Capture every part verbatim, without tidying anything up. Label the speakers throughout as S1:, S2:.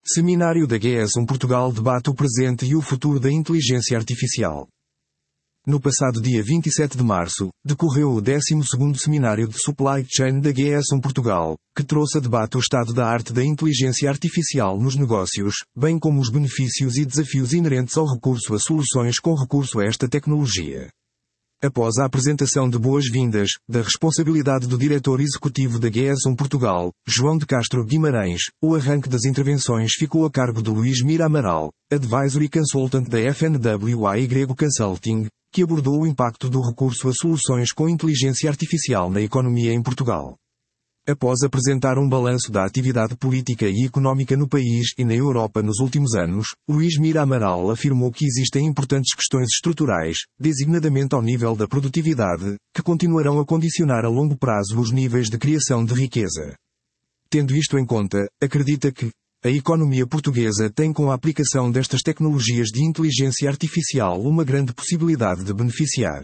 S1: Seminário da G S um Portugal debate o presente e o futuro da inteligência artificial. No passado dia vinte e sete de março, decorreu o décimo segundo Seminário de Supply Chain da G S um Portugal, que trouxe a debate o estado da arte da inteligência artificial nos negócios, bem como os benefícios e desafios inerentes ao recurso a soluções com recurso a esta tecnologia. Após a apresentação de boas-vindas, da responsabilidade do diretor executivo da G S um Portugal, João de Castro Guimarães, o arranque das intervenções ficou a cargo de Luís Mira Amaral, Advisory Consultant da F N W A Y Consulting, que abordou o impacto do recurso a soluções com inteligência artificial na economia em Portugal. Após apresentar um balanço da atividade política e económica no país e na Europa nos últimos anos, Luís Mira Amaral afirmou que existem importantes questões estruturais, designadamente ao nível da produtividade, que continuarão a condicionar a longo prazo os níveis de criação de riqueza. Tendo isto em conta, acredita que a economia portuguesa tem com a aplicação destas tecnologias de inteligência artificial uma grande possibilidade de beneficiar.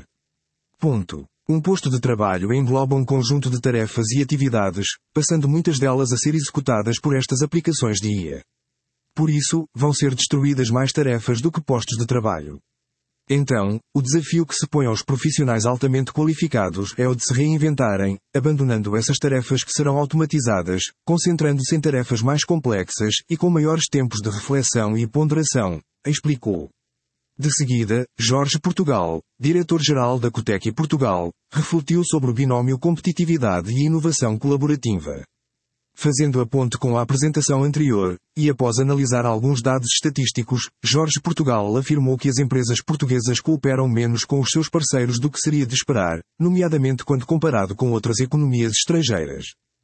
S1: Ponto. Um posto de trabalho engloba um conjunto de tarefas e atividades, passando muitas delas a ser executadas por estas aplicações de I A. Por isso, vão ser destruídas mais tarefas do que postos de trabalho. Então, o desafio que se põe aos profissionais altamente qualificados é o de se reinventarem, abandonando essas tarefas que serão automatizadas, concentrando-se em tarefas mais complexas e com maiores tempos de reflexão e ponderação, explicou. De seguida, Jorge Portugal, diretor-geral da Cotec Portugal, refletiu sobre o binómio competitividade e inovação colaborativa. Fazendo a ponte com a apresentação anterior, e após analisar alguns dados estatísticos, Jorge Portugal afirmou que as empresas portuguesas cooperam menos com os seus parceiros do que seria de esperar, nomeadamente quando comparado com outras economias estrangeiras.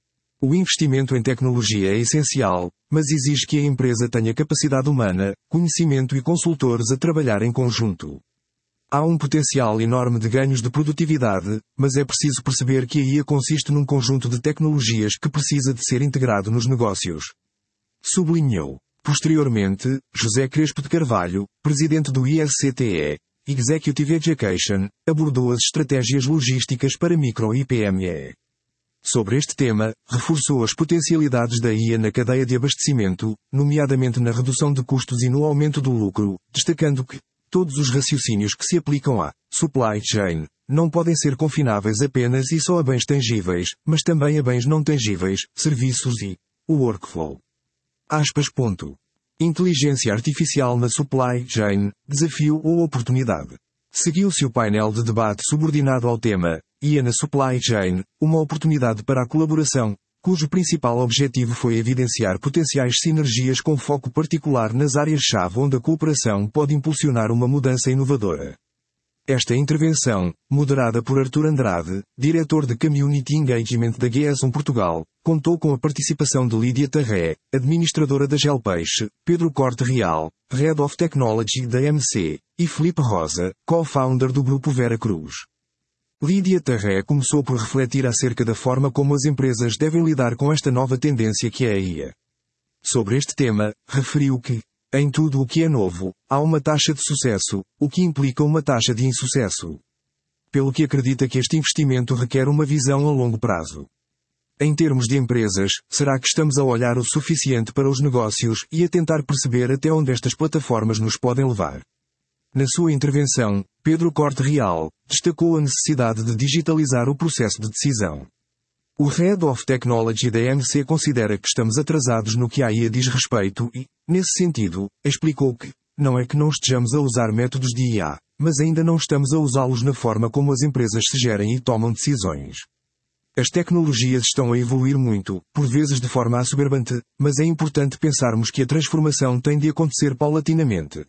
S1: O investimento em tecnologia é essencial, mas exige que a empresa tenha capacidade humana, conhecimento e consultores a trabalhar em conjunto. Há um potencial enorme de ganhos de produtividade, mas é preciso perceber que a I A consiste num conjunto de tecnologias que precisa de ser integrado nos negócios. Sublinhou. Posteriormente, José Crespo de Carvalho, presidente do I S C T E, Executive Education, abordou as estratégias logísticas para micro e P M E. Sobre este tema, reforçou as potencialidades da I A na cadeia de abastecimento, nomeadamente na redução de custos e no aumento do lucro, destacando que todos os raciocínios que se aplicam à supply chain não podem ser confináveis apenas e só a bens tangíveis, mas também a bens não tangíveis, serviços e o workflow. Aspas. Ponto. Inteligência artificial na supply chain, desafio ou oportunidade. Seguiu-se o painel de debate subordinado ao tema I A na supply chain, uma oportunidade para a colaboração, cujo principal objetivo foi evidenciar potenciais sinergias com foco particular nas áreas-chave onde a cooperação pode impulsionar uma mudança inovadora. Esta intervenção, moderada por Artur Andrade, diretor de Community Engagement da G S um Portugal, contou com a participação de Lídia Tarré, administradora da Gelpeixe, Pedro Corte Real, Head of Technology da M C, e Felipe Rosa, co-founder do Grupo Vera Cruz. Lídia Tarré começou por refletir acerca da forma como as empresas devem lidar com esta nova tendência que é a I A. Sobre este tema, referiu que, em tudo o que é novo, há uma taxa de sucesso, o que implica uma taxa de insucesso. Pelo que acredita que este investimento requer uma visão a longo prazo. Em termos de empresas, será que estamos a olhar o suficiente para os negócios e a tentar perceber até onde estas plataformas nos podem levar? Na sua intervenção, Pedro Corte Real destacou a necessidade de digitalizar o processo de decisão. O Head of Technology da M C considera que estamos atrasados no que a I A diz respeito e, nesse sentido, explicou que não é que não estejamos a usar métodos de I A, mas ainda não estamos a usá-los na forma como as empresas se gerem e tomam decisões. As tecnologias estão a evoluir muito, por vezes de forma assoberbante, mas é importante pensarmos que a transformação tem de acontecer paulatinamente.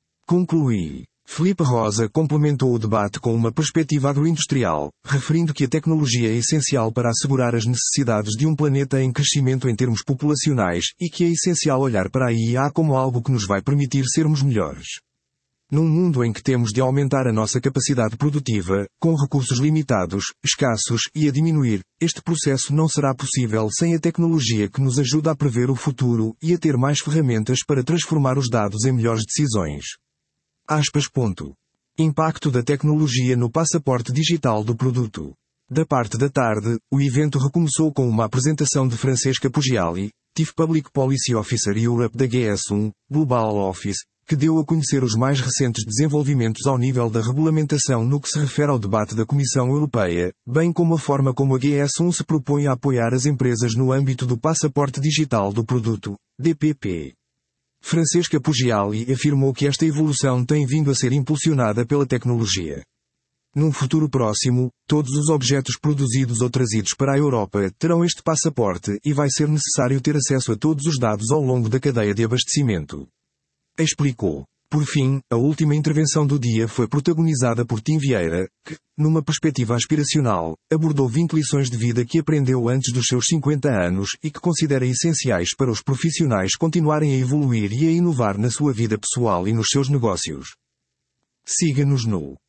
S1: Concluí. Felipe Rosa complementou o debate com uma perspectiva agroindustrial, referindo que a tecnologia é essencial para assegurar as necessidades de um planeta em crescimento em termos populacionais e que é essencial olhar para a I A como algo que nos vai permitir sermos melhores. Num mundo em que temos de aumentar a nossa capacidade produtiva, com recursos limitados, escassos e a diminuir, este processo não será possível sem a tecnologia que nos ajuda a prever o futuro e a ter mais ferramentas para transformar os dados em melhores decisões. Aspas. Ponto. Impacto da tecnologia no passaporte digital do produto. Da parte da tarde, o evento recomeçou com uma apresentação de Francesca Poggiali, Chief Public Policy Officer Europe da G S um, Global Office, que deu a conhecer os mais recentes desenvolvimentos ao nível da regulamentação no que se refere ao debate da Comissão Europeia, bem como a forma como a G S um se propõe a apoiar as empresas no âmbito do Passaporte Digital do Produto, D P P. Francesca Poggiali afirmou que esta evolução tem vindo a ser impulsionada pela tecnologia. Num futuro próximo, todos os objetos produzidos ou trazidos para a Europa terão este passaporte e vai ser necessário ter acesso a todos os dados ao longo da cadeia de abastecimento. Explicou. Por fim, a última intervenção do dia foi protagonizada por Tim Vieira, que, numa perspectiva aspiracional, abordou vinte lições de vida que aprendeu antes dos seus cinquenta anos e que considera essenciais para os profissionais continuarem a evoluir e a inovar na sua vida pessoal e nos seus negócios. Siga-nos no